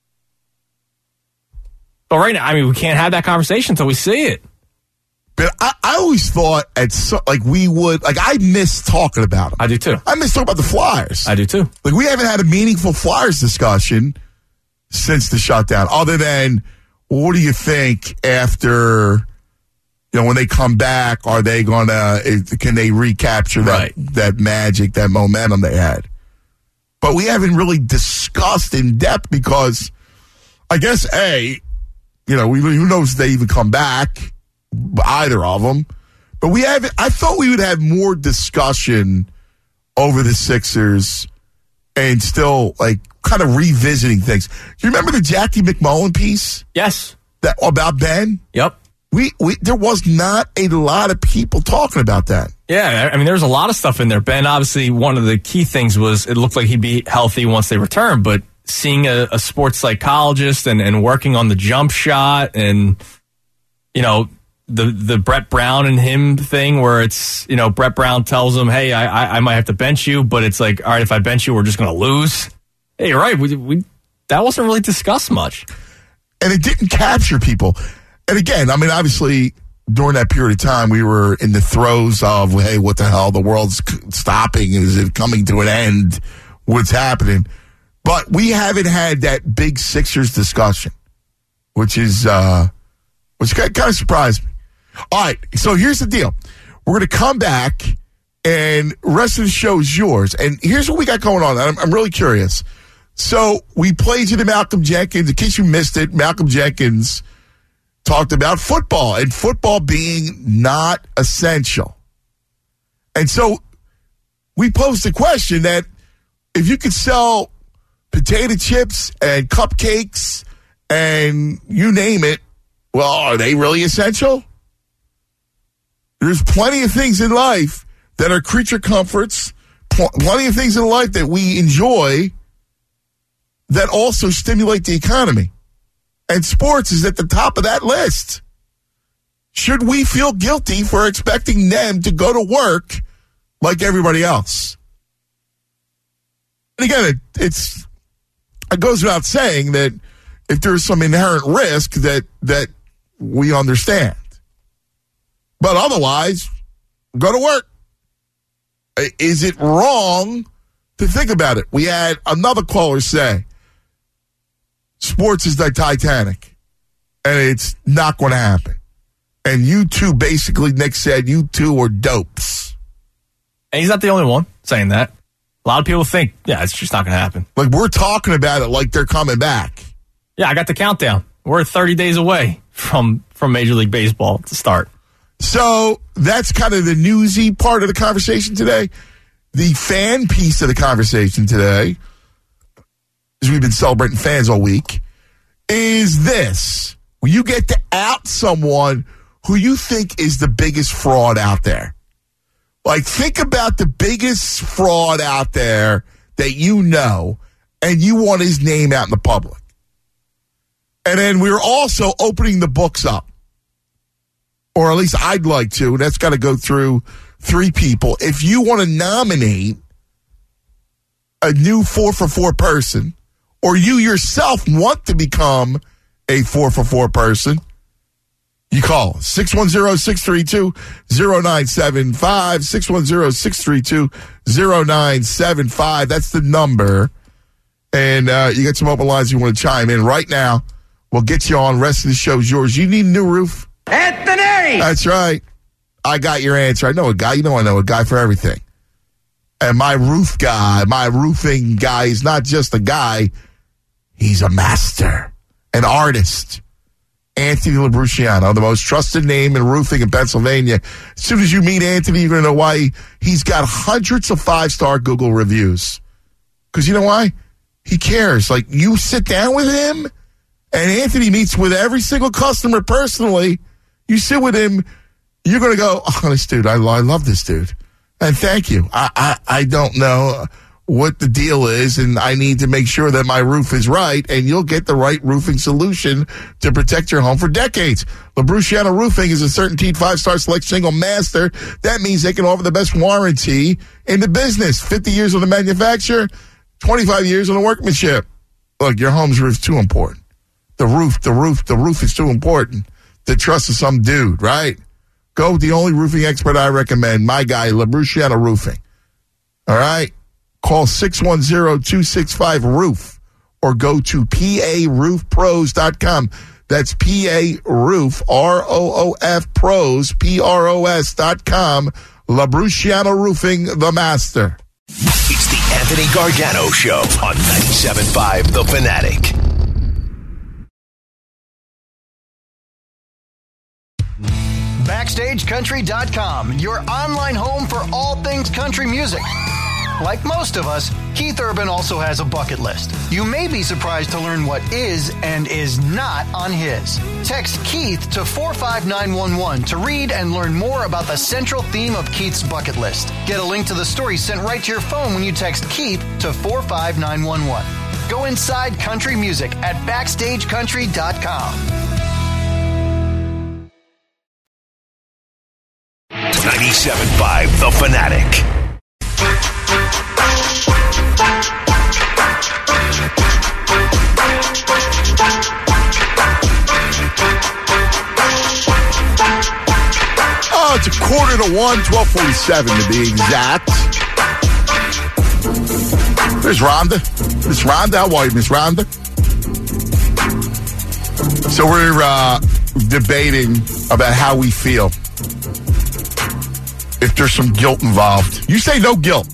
But right now, I mean, we can't have that conversation until we see it. But I, I always thought at so, like we would like I miss talking about them. I do too. I miss talking about the Flyers. I do too. Like we haven't had a meaningful Flyers discussion since the shutdown. Other than what do you think after you know when they come back? Are they gonna? Can they recapture that right. that magic, that momentum they had? But we haven't really discussed in depth because I guess a you know we, who knows if they even come back. Either of them, but we have. I thought we would have more discussion over the Sixers and still like kind of revisiting things. Do you remember the Jackie McMullen piece? Yes, that about Ben. Yep. We we there was not a lot of people talking about that. Yeah, I mean, there's a lot of stuff in there. Ben, obviously, one of the key things was it looked like he'd be healthy once they return, but seeing a, a sports psychologist and and working on the jump shot and you know. The the Brett Brown and him thing where it's, you know, Brett Brown tells him, hey, I I, I might have to bench you, but it's like, all right, if I bench you, we're just going to lose. Hey, you're right. We, we, that wasn't really discussed much. And it didn't capture people. And again, I mean, obviously, during that period of time, we were in the throes of, hey, what the hell? The world's stopping. Is it coming to an end? What's happening? But we haven't had that big Sixers discussion, which is, uh, which kind of surprised me. All right, so here's the deal. We're going to come back, and the rest of the show is yours. And here's what we got going on. I'm, I'm really curious. So we played you to Malcolm Jenkins. In case you missed it, Malcolm Jenkins talked about football and football being not essential. And so we posed the question that if you could sell potato chips and cupcakes and you name it, well, are they really essential? There's plenty of things in life that are creature comforts, pl- plenty of things in life that we enjoy that also stimulate the economy. And sports is at the top of that list. Should we feel guilty for expecting them to go to work like everybody else? And again, it, it's it goes without saying that if there's some inherent risk that that we understand. But otherwise, go to work. Is it wrong to think about it? We had another caller say, sports is the Titanic, and it's not going to happen. And you two, basically, Nick said, you two are dopes. And he's not the only one saying that. A lot of people think, yeah, it's just not going to happen. Like, we're talking about it like they're coming back. Yeah, I got the countdown. We're thirty days away from, from Major League Baseball to start. So that's kind of the newsy part of the conversation today. The fan piece of the conversation today, as we've been celebrating fans all week, is this. You get to out someone who you think is the biggest fraud out there. Like, think about the biggest fraud out there that you know, and you want his name out in the public. And then we're also opening the books up. Or at least I'd like to. That's got to go through three people. If you want to nominate a new four for four person, or you yourself want to become a four for four person, you call six one zero, six three two, zero nine seven five, six one zero, six three two, zero nine seven five. That's the number. and uh, you got some open lines you want to chime in right now. We'll get you on. Rest of the show's yours. You need a new roof? Anthony! That's right. I got your answer. I know a guy. You know I know a guy for everything. And my roof guy, my roofing guy is not just a guy. He's a master, an artist. Anthony Labruciano, the most trusted name in roofing in Pennsylvania. As soon as you meet Anthony, you're going to know why he, he's got hundreds of five-star Google reviews. Because you know why? He cares. Like, you sit down with him, and Anthony meets with every single customer personally. You sit with him, you're going to go, oh, this dude, I, I love this dude. And thank you. I, I, I don't know what the deal is, and I need to make sure that my roof is right, and you'll get the right roofing solution to protect your home for decades. Labruciano Roofing is a CertainTeed five-star select shingle master. That means they can offer the best warranty in the business. fifty years on the manufacturer, twenty-five years on the workmanship. Look, your home's roof's too important. The roof, the roof, the roof is too important to trust to some dude, right? Go with the only roofing expert I recommend, my guy, Labruciano Roofing. All right? Call six one zero, two six five, roof or go to P A roof pros dot com. That's P A Roof, R O O F, pros, P R O S dot com. Labruciano Roofing, the master. It's the Anthony Gargano Show on ninety-seven point five The Fanatic. Backstage Country dot com, your online home for all things country music. Like most of us, Keith Urban also has a bucket list. You may be surprised to learn what is and is not on his. Text Keith to four five nine one one to read and learn more about the central theme of Keith's bucket list. Get a link to the story sent right to your phone when you text Keith to four five nine one one. Go inside country music at Backstage Country dot com. ninety-seven point five The Fanatic. Oh, it's a quarter to one, twelve forty-seven to be exact. There's Rhonda. Miss Rhonda, how are you, Miss Rhonda? So we're uh, debating about how we feel. If there's some guilt involved. You say no guilt.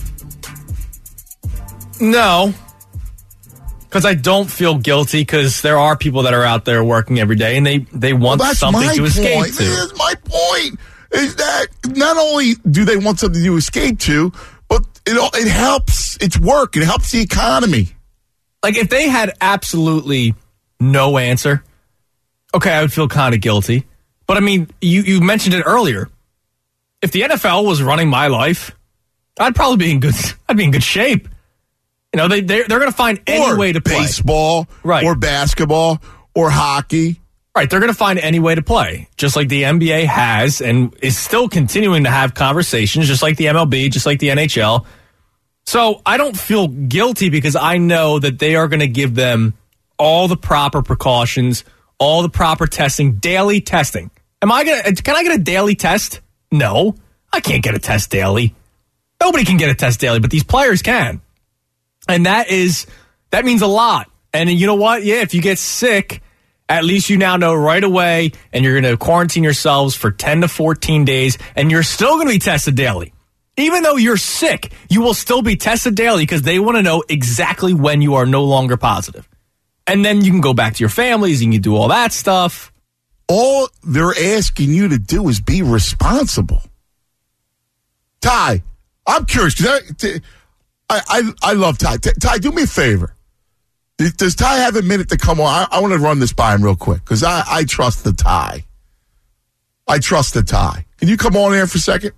No. Because I don't feel guilty because there are people that are out there working every day and they, they want well, something to point. escape to. That's my point. Is that not only do they want something to escape to, but it, it helps. It's work. It helps the economy. Like if they had absolutely no answer, okay, I would feel kind of guilty. But I mean, you, you mentioned it earlier. If the N F L was running my life, I'd probably be in good. I'd be in good shape. You know, they they're, they're going to find any or way to play. Baseball, right? Or basketball, or hockey, right? They're going to find any way to play, just like the N B A has, and is still continuing to have conversations, just like the M L B, just like the N H L. So I don't feel guilty because I know that they are going to give them all the proper precautions, all the proper testing, daily testing. Am I gonna? Can I get a daily test? No, I can't get a test daily. Nobody can get a test daily, but these players can. And that is, that means a lot. And you know what? Yeah, if you get sick, at least you now know right away, and you're going to quarantine yourselves for ten to fourteen days, and you're still going to be tested daily. Even though you're sick, you will still be tested daily because they want to know exactly when you are no longer positive. And then you can go back to your families and you can do all that stuff. All they're asking you to do is be responsible. Ty, I'm curious. I, I, I love Ty. Ty, do me a favor. Does Ty have a minute to come on? I, I want to run this by him real quick because I, I trust the Ty. I trust the Ty. Can you come on here for a second?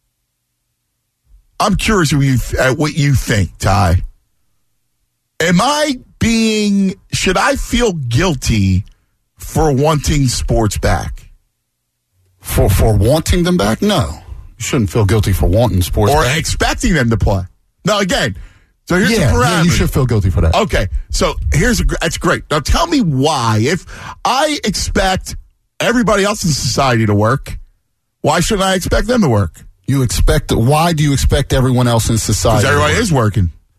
I'm curious what you, uh, what you think, Ty. Am I being, should I feel guilty for wanting sports back? For for wanting them back? No. You shouldn't feel guilty for wanting sports or back. Or expecting them to play. No, again, so here's yeah, the parameter. Yeah, you should feel guilty for that. Okay, so here's a, that's great. Now tell me why. If I expect everybody else in society to work, why shouldn't I expect them to work? You expect, why do you expect everyone else in society Because everybody is working.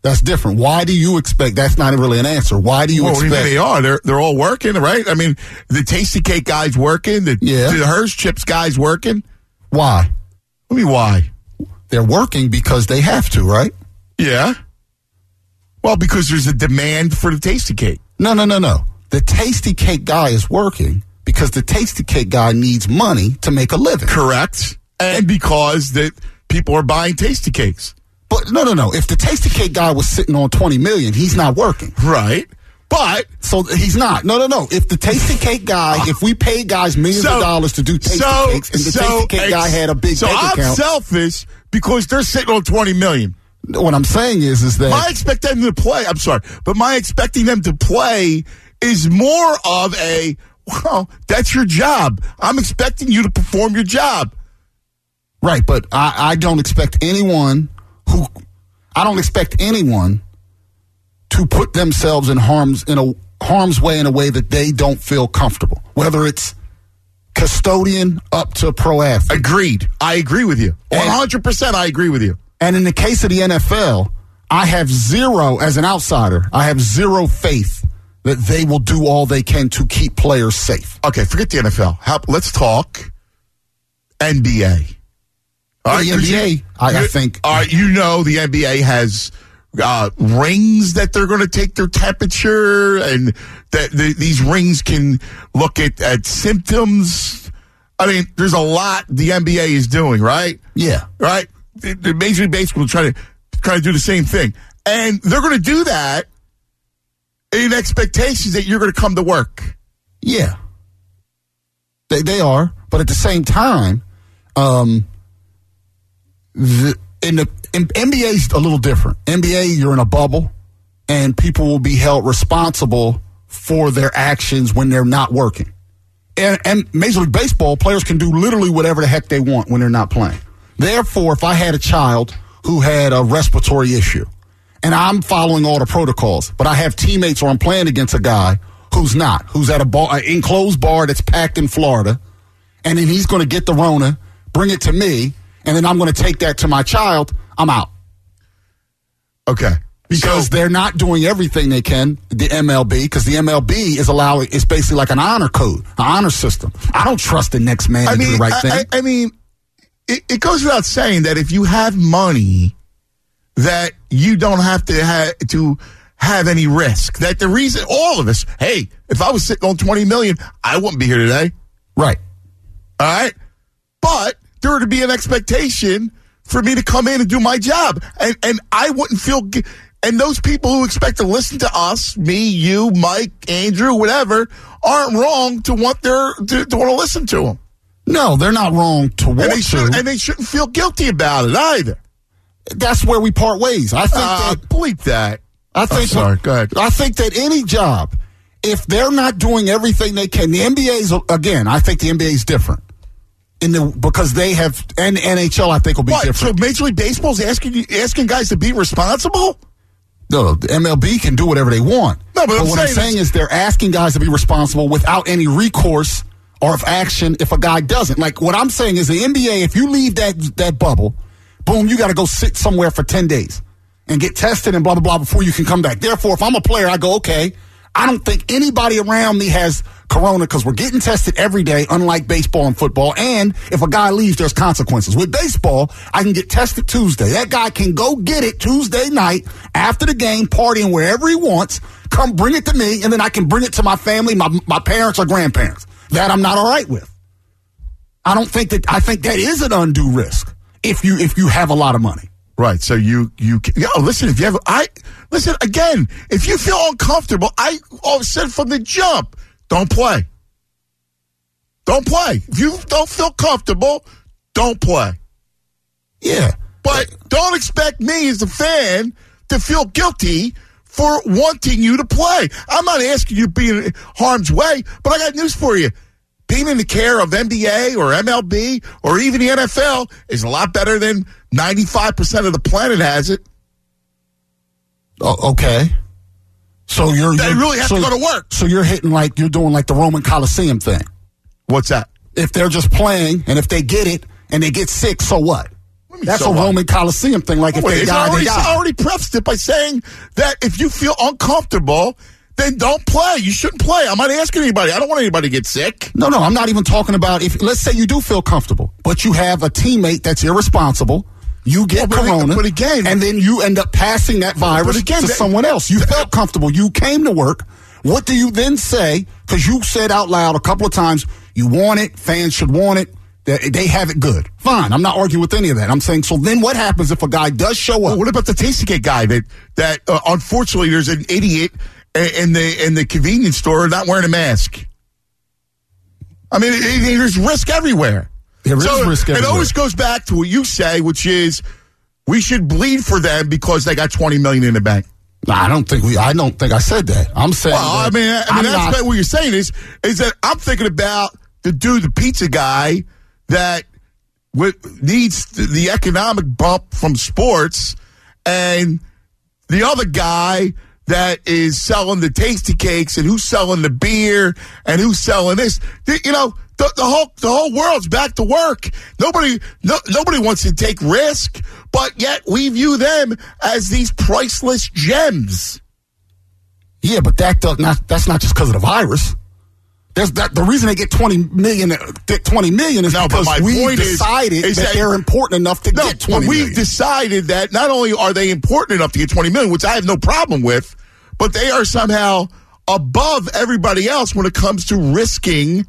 That's different. Why do you expect? That's not really an answer. Why do you well, expect? What do you think they are? They're they're all working, right? I mean, the Tasty Cake guy's working. The, yeah. the Hershey Chips guy's working. Why? I mean, why? They're working because they have to, right? Yeah. Well, because there's a demand for the Tasty Cake. No, no, no, no. The Tasty Cake guy is working because the Tasty Cake guy needs money to make a living. Correct. And because that people are buying Tasty Cakes. But no, no, no. If the Tasty Cake guy was sitting on twenty million dollars, he's not working. Right. But. So he's not. No, no, no. If the Tasty Cake guy, if we paid guys millions so, of dollars to do Tasty so, Cakes and the so Tasty Cake guy had a big so bank I'm account. So I'm selfish because they're sitting on twenty million dollars. What I'm saying is, is that. My expecting them to play, I'm sorry, but my expecting them to play is more of a, well, that's your job. I'm expecting you to perform your job. Right, but I, I don't expect anyone who, I don't expect anyone to put themselves in harm's in a harm's way in a way that they don't feel comfortable. Whether it's custodian up to pro athlete. Agreed. I agree with you. one hundred percent I agree with you. And in the case of the N F L, I have zero, as an outsider, I have zero faith that they will do all they can to keep players safe. Okay, forget the N F L. How, let's talk N B A. All right, the N B A, you, I, I think. All right, you know the N B A has uh, rings that they're going to take their temperature, and that the, these rings can look at, at symptoms. I mean, there's a lot the N B A is doing, right? Yeah. Right? The, the Major League Baseball is trying to, trying to do the same thing. And they're going to do that in expectations that you're going to come to work. Yeah. They, they are. But at the same time, um, the, in the in, N B A is a little different. N B A, you're in a bubble, and people will be held responsible for their actions when they're not working. And, and Major League Baseball, players can do literally whatever the heck they want when they're not playing. Therefore, if I had a child who had a respiratory issue, and I'm following all the protocols, but I have teammates or I'm playing against a guy who's not, who's at a bar, an enclosed bar that's packed in Florida, and then he's going to get the Rona, bring it to me, and then I'm going to take that to my child, I'm out. Okay. Because so, they're not doing everything they can, the M L B, because the M L B is allowing, it's basically like an honor code, an honor system. I don't trust the next man I to mean, do the right I, thing. I, I mean, it, it goes without saying that if you have money, that you don't have to have to have any risk. That the reason, all of us, hey, if I was sitting on twenty million dollars, I wouldn't be here today. Right. All right? But there would be an expectation for me to come in and do my job. And and I wouldn't feel... And those people who expect to listen to us, me, you, Mike, Andrew, whatever, aren't wrong to want their to, to want to listen to them. No, they're not wrong to want and they to. should, and they shouldn't feel guilty about it either. That's where we part ways. I think uh, that bleep that. I think I'm sorry. Go ahead. I think that any job, if they're not doing everything they can, the N B A is, again, I think the N B A is different. In the because they have and the N H L I think will be what, different. So Major League Baseball is asking asking guys to be responsible? No, the M L B can do whatever they want. No, but, but I'm what saying I'm saying is they're asking guys to be responsible without any recourse or of action if a guy doesn't. Like what I'm saying is the N B A, if you leave that that bubble, boom, you got to go sit somewhere for ten days and get tested and blah, blah, blah before you can come back. Therefore, if I'm a player, I go, okay, I don't think anybody around me has corona because we're getting tested every day, unlike baseball and football. And if a guy leaves, there's consequences. With baseball, I can get tested Tuesday. That guy can go get it Tuesday night after the game, partying wherever he wants, come bring it to me, and then I can bring it to my family, my, my parents or grandparents. That I'm not all right with. I don't think that, I think that is an undue risk if you, if you have a lot of money. Right. So you, you, yo, listen, if you have, I, listen, again, if you feel uncomfortable, I oh, said from the jump, don't play. Don't play. If you don't feel comfortable, don't play. Yeah. But don't expect me as a fan to feel guilty for wanting you to play. I'm not asking you to be in harm's way, but I got news for you. Being in the care of N B A or M L B or even the N F L is a lot better than ninety-five percent of the planet has it. Oh, okay. So you're... They you're, really have so, to go to work. So you're hitting like, you're doing like the Roman Coliseum thing. What's that? If they're just playing and if they get it and they get sick, so what? That's so a what? Roman Coliseum thing. Like if Wait, they it's die, already, they die. already prefaced it by saying that if you feel uncomfortable, then don't play. You shouldn't play. I'm not asking anybody. I don't want anybody to get sick. No, no, I'm not even talking about if, let's say you do feel comfortable, but you have a teammate that's irresponsible. You get Well, but- corona, but again- and then you end up passing that virus But again, to that- someone else. You felt comfortable. You came to work. What do you then say? Because you said out loud a couple of times, you want it, fans should want it, they, they have it good. Fine, I'm not arguing with any of that. I'm saying, so then what happens if a guy does show up? Well, what about the Tastykake guy that, that uh, unfortunately there's an idiot in the in the convenience store not wearing a mask? I mean, it, it, there's risk everywhere. There is So risk It everywhere. always goes back to what you say, which is we should bleed for them because they got twenty million dollars in the bank. Nah, I don't think we. I don't think I said that. I'm saying. Well, I that mean, I mean I'm that's not- what you're saying is is that I'm thinking about the dude, the pizza guy that w- needs the economic bump from sports, and the other guy that is selling the tasty cakes, and who's selling the beer, and who's selling this. The- you know, the, the whole the whole world's back to work. Nobody no, nobody wants to take risk, but yet we view them as these priceless gems. Yeah, but that does not. That's not just because of the virus. There's that. The reason they get twenty million, get twenty million is No, but because my we point is- decided is that, that- they're important enough to No, get but twenty we've million. decided that not only are they important enough to get twenty million, which I have no problem with, but they are somehow above everybody else when it comes to risking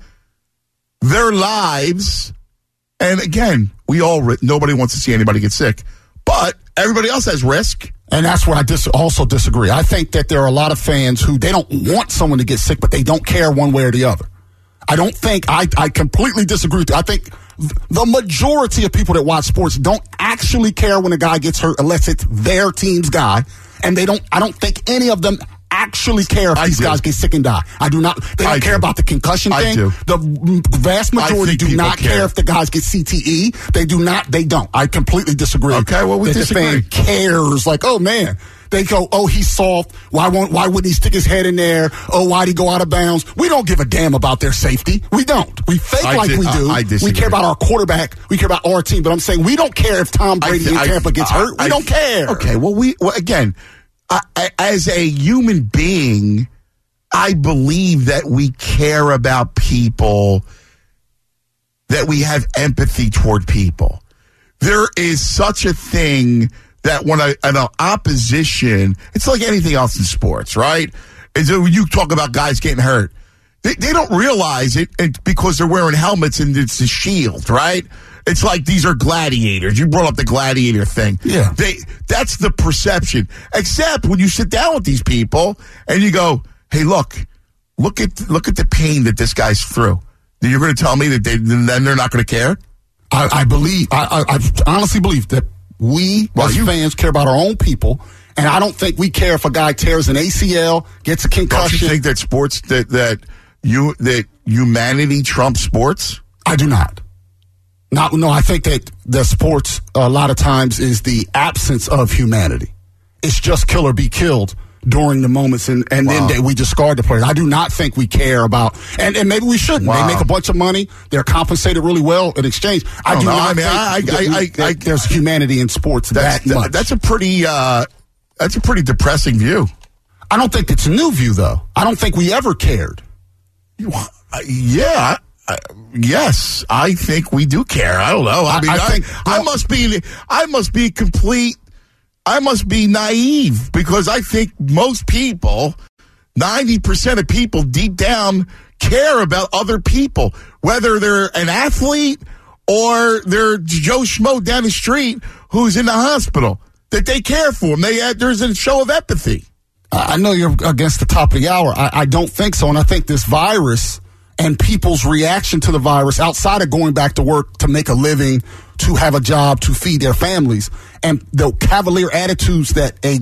their lives. And again, we all ri- nobody wants to see anybody get sick, but everybody else has risk. And that's where I dis- also disagree. I think that there are a lot of fans who they don't want someone to get sick, but they don't care one way or the other. I don't think I, I completely disagree with you. I think th- the majority of people that watch sports don't actually care when a guy gets hurt unless it's their team's guy. And they don't, I don't think any of them actually care if I these do. guys get sick and die. I do not, they don't I care do. about the concussion I thing. do. The vast majority think do people not care. care if the guys get C T E. They do not, they don't. I completely disagree. Okay, well, we that disagree. The fan cares. Like, oh man. They go, oh, he's soft. Why won't? Why wouldn't he stick his head in there? Oh, why'd he go out of bounds? We don't give a damn about their safety. We don't. We fake I like di- we do. I- I we disagree. care about our quarterback. We care about our team. But I'm saying we don't care if Tom I Brady thi- in I- Tampa gets I- hurt. We I- don't care. Okay, well, we well, again, I, I, as a human being, I believe that we care about people, that we have empathy toward people. There is such a thing that when a, an opposition, it's like anything else in sports, right? Is that when you talk about guys getting hurt, they, they don't realize it, it because they're wearing helmets and it's a shield, right? It's like these are gladiators. You brought up the gladiator thing. Yeah. They that's the perception. Except when you sit down with these people and you go, "Hey, look, look at look at the pain that this guy's through." You're going to tell me that they then they're not going to care? I, I believe. I, I, I honestly believe that we Well, as you- fans care about our own people, and I don't think we care if a guy tears an A C L, gets a Don't you concussion. think that sports that that you that humanity trumps sports? I do not. Not, no, I think that the sports a lot of times is the absence of humanity. It's just kill or be killed during the moments, and, and Wow. then they, we discard the players. I do not think we care about, and, and maybe we shouldn't. Wow. They make a bunch of money. They're compensated really well in exchange. I, don't do know. not I mean, think I- that I- we- I- that I- there's humanity in sports That's that much. that's a pretty uh, that's a pretty depressing view. I don't think it's a new view, though. I don't think we ever cared. You- uh, Yeah. Uh, yes, I think we do care. I don't know. I I- mean, I I, think- I must be, I must be complete. I must be naive because I think most people, ninety percent of people, deep down, care about other people, whether they're an athlete or they're Joe Schmo down the street who's in the hospital. That they care for them. They uh, there's a show of empathy. I I know you're against the top of the hour. I, I don't think so. And I think this virus and people's reaction to the virus outside of going back to work to make a living, to have a job, to feed their families, and the cavalier attitudes that a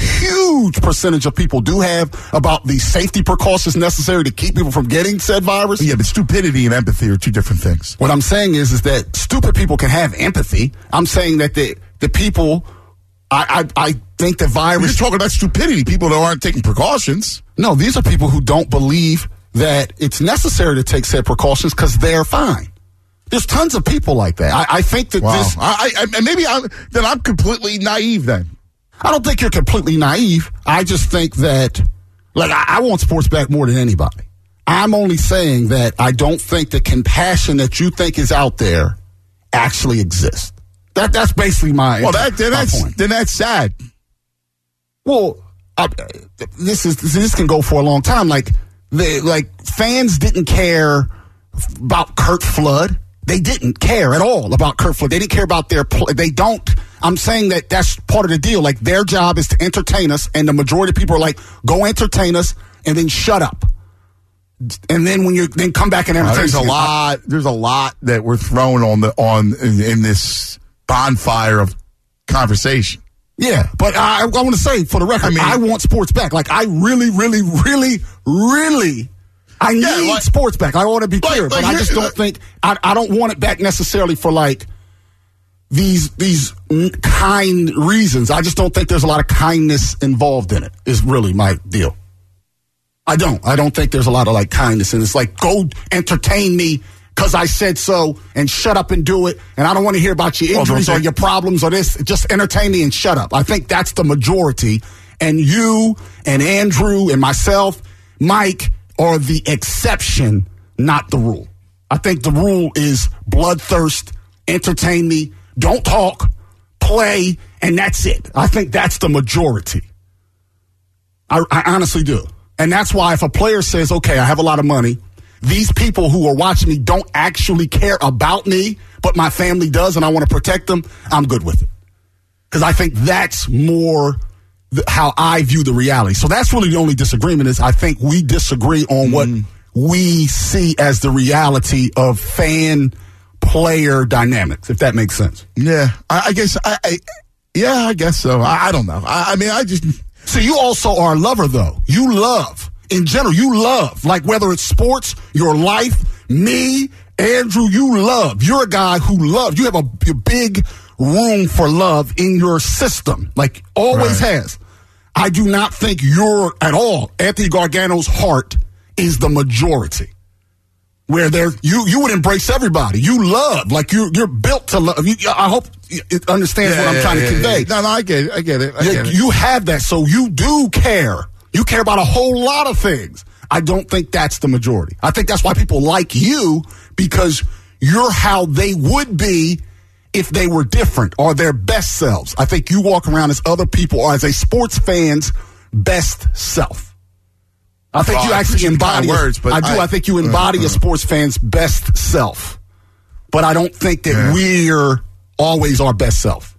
huge percentage of people do have about the safety precautions necessary to keep people from getting said virus. Yeah, but stupidity and empathy are two different things. What I'm saying is, is that stupid people can have empathy. I'm saying that the, the people, I, I, I think the We're virus. just talking about stupidity. People that aren't taking precautions. No, these are people who don't believe that it's necessary to take said precautions because they're fine. There's tons of people like that. I, I think that Wow. this. I, I, I maybe I'm then I'm completely naive. Then I don't think you're completely naive. I just think that, like, I, I want sports back more than anybody. I'm only saying that I don't think the compassion that you think is out there actually exists. That that's basically my well, that then my that's point. then that's sad. Well, I, this is this can go for a long time. Like, the like fans didn't care about Curt Flood. They didn't care at all about Curt Flood. They didn't care about their play. They don't. I'm saying that that's part of the deal. Like, their job is to entertain us, and the majority of people are like, go entertain us, and then shut up. And then when you then come back and Uh, entertain there's a us. lot. There's a lot that we're thrown on the on in, in this bonfire of conversation. Yeah, but I, I want to say, for the record, I, mean- I want sports back. Like, I really, really, really, really, I need Yeah, like- sports back. I want to be like- clear, like but I here- just don't think I, I don't want it back necessarily for like these these kind reasons. I just don't think there's a lot of kindness involved in it. Is really my deal. I don't. I don't think there's a lot of like kindness, and it's like, go entertain me because I said so, and shut up and do it. And I don't want to hear about your Well, don't injuries or they- your problems or this. Just entertain me and shut up. I think that's the majority. And you and Andrew and myself, Mike, are the exception, not the rule. I think the rule is bloodthirst, entertain me, don't talk, play, and that's it. I think that's the majority. I, I honestly do. And that's why if a player says, okay, I have a lot of money, these people who are watching me don't actually care about me, but my family does, and I want to protect them, I'm good with it. Because I think that's more th- how I view the reality. So that's really the only disagreement is I think we disagree on what we see as the reality of fan-player dynamics, if that makes sense. Yeah, I, I guess. I, I yeah, I guess so. I, I don't know. I, I mean, I just. So you also are a lover, though. You love. In general, you love. Like, whether it's sports, your life, me, Andrew, you love. You're a guy who loves. You have a, a big room for love in your system. Like, always Right. has. I do not think you're at all. Anthony Gargano's heart is the majority. Where there, you you would embrace everybody. You love. Like, you, you're built to love. You, I hope it understands what I'm Yeah, trying yeah, to convey. yeah. No, no, I get it. I get it. I Yeah, get it. you have that, so you do care. You care about a whole lot of things. I don't think that's the majority. I think that's why people like you, because you're how they would be if they were different or their best selves. I think you walk around as other people or as a sports fan's best self. I think Oh, you I actually appreciate the kind embody. words, but I do. I- I, think you embody uh, uh. a sports fan's best self. But I don't think that Yeah. we're always our best self.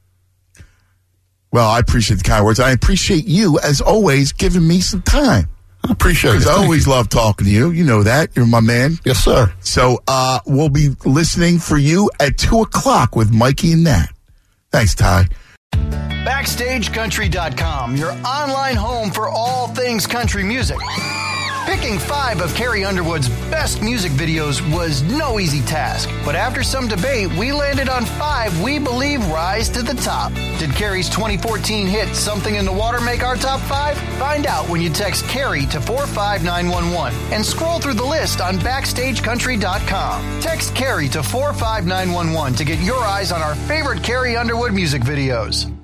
Well, I appreciate the kind words. I appreciate you, as always, giving me some time. I appreciate it. Because I Thank always you. love talking to you. You know that. You're my man. Yes, sir. So uh, we'll be listening for you at two o'clock with Mikey and Nat. Thanks, Ty. Backstage Country dot com, your online home for all things country music. Picking five of Carrie Underwood's best music videos was no easy task, but after some debate, we landed on five we believe rise to the top. Did Carrie's twenty fourteen hit Something in the Water make our top five? Find out when you text Carrie to four five nine one one and scroll through the list on Backstage Country dot com. Text Carrie to four five nine one one to get your eyes on our favorite Carrie Underwood music videos.